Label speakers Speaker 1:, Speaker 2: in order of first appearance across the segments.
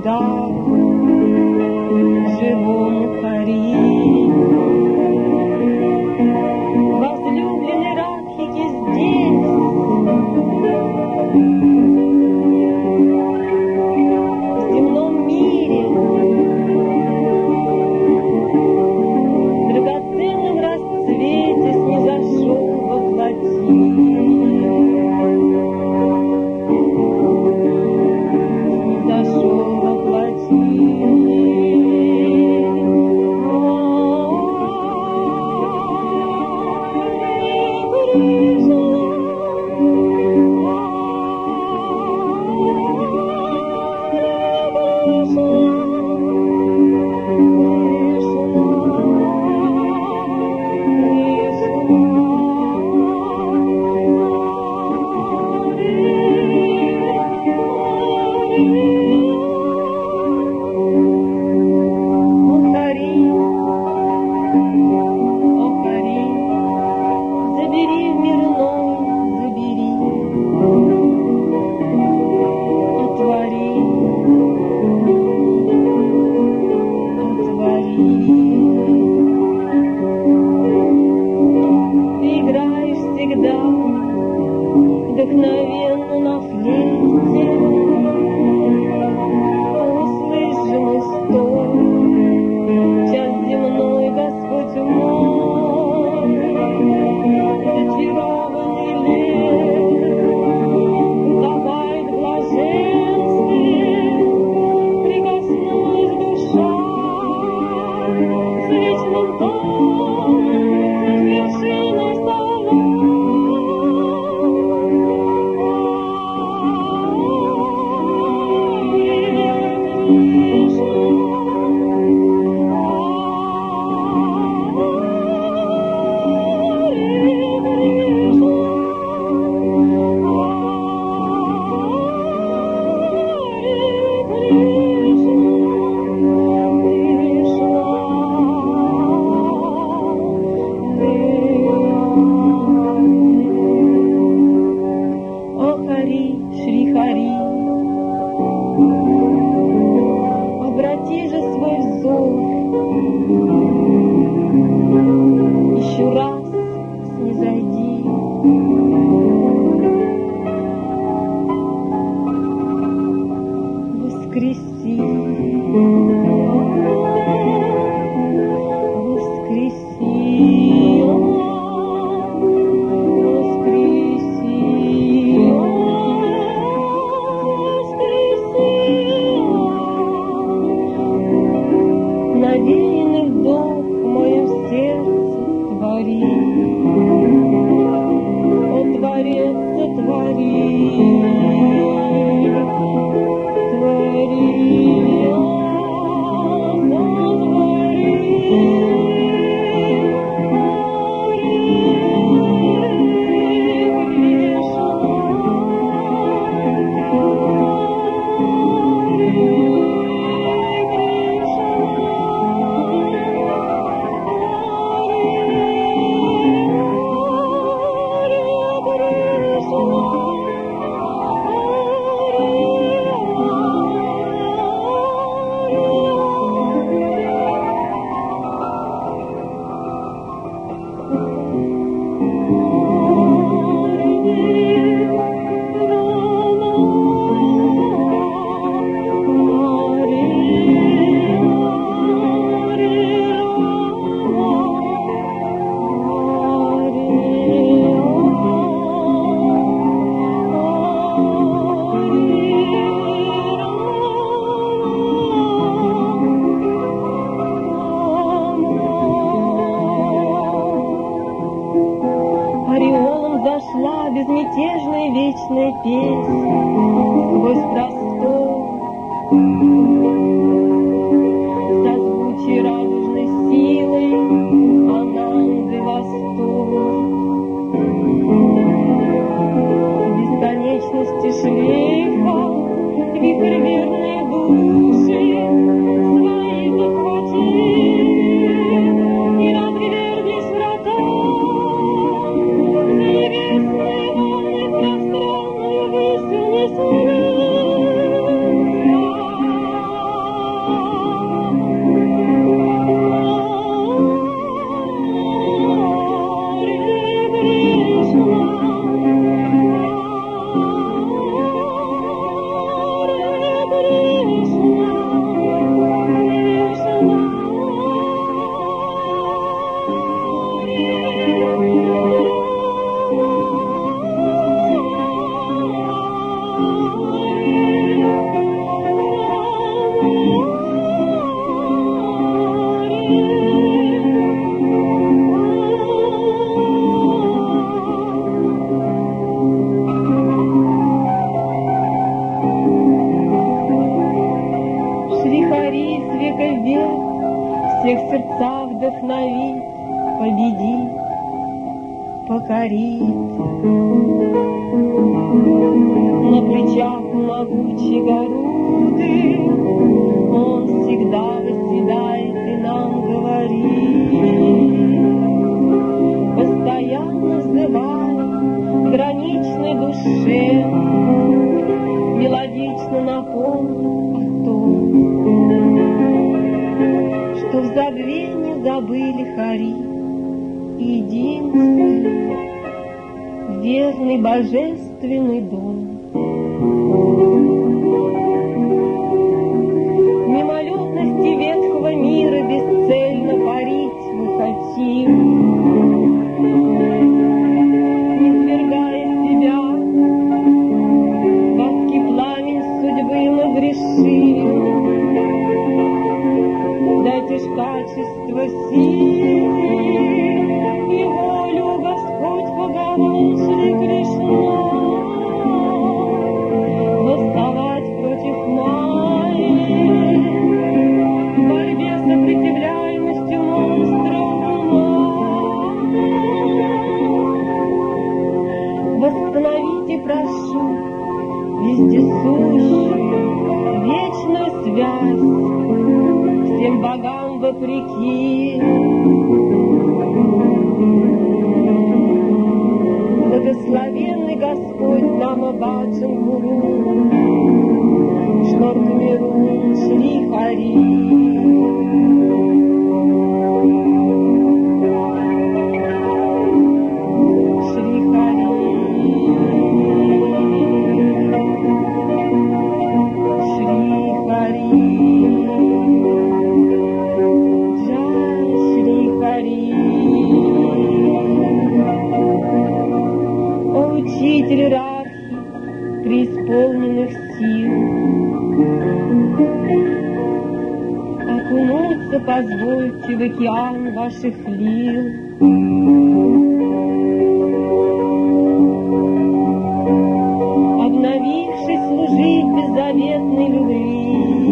Speaker 1: всегда в живом хари. Возлюбленный Радхики здесь, в земном мире, в драгоценном расцвете снизошел во плоти. Вдохновенно на флейте, услышь же мой стон, час земной, Господь мой, зачарованный лет, утопает в блаженстве, прикоснулась душа с вечным тоном, с вершиной стола. Обрати же свой взор, еще раз снизойди. Воскреси, воскреси, навеянный вдох в моем сердце твори, о Творец, сотвори, твори, о, сотвори. Зашла безмятежная вечная песня сквозь простор, созвучие радужной силой Ананды восторг. В бесконечности шлейфа вихрь верные души свои захвати и развернись врата. Небесные волны пространную высь унесут. вдохновит, победит, покорит. На плечах могучей Горуды он всегда восседает и нам говорит, постоянно взывая к граничной душе, мелодично напомнит о том, что в забвении забыли хари единственный, верный божественный дом. В мимолетности ветхого мира бесцельно парить мы хотим, не свергая себя, в адский пламень судьбы мы грешим. Дайте ж качество силы и волю, Господь Богородица Кришна, восставать против Майи, в борьбе с сопротивляемостью монстров ума. Восстановите, прошу, вездесущую, вечную связь, всем богам вопреки. Благословенный Господь Нама Баджан Гуру, Шнорка Мирун Шри Хари. Шри Хари. Шри Хари. Джай Шри Хари. О, учитель Рахи, преисполненных сил, окунуться позвольте в океан ваших лил. Обновившись служить беззаветной любви,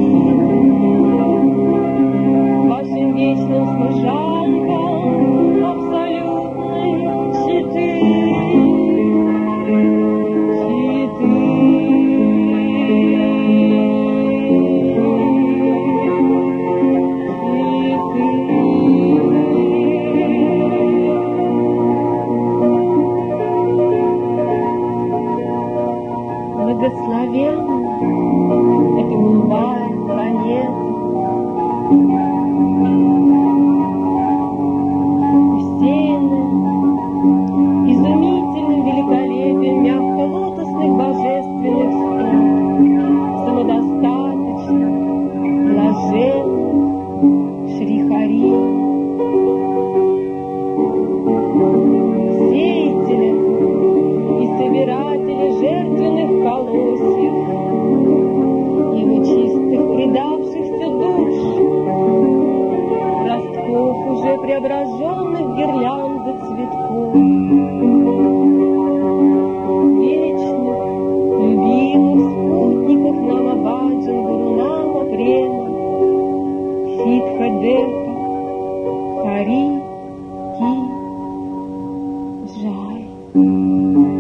Speaker 1: вашим вечным служанкам абсолютной читы. Благословенна эта голубая планета, усеянная изумительным великолепием мягко-лотосных божественных струн, самодостаточных, блаженных Шри Хари. Сеятеля и собиратели жертвенных колосьев и лучистых предавшихся душ, ростков уже преображенных гирлянды цветков, вечных, любимых спутников Нама Баджан Гуру Нама Према, Ситха Депа, Хари Ки Джай.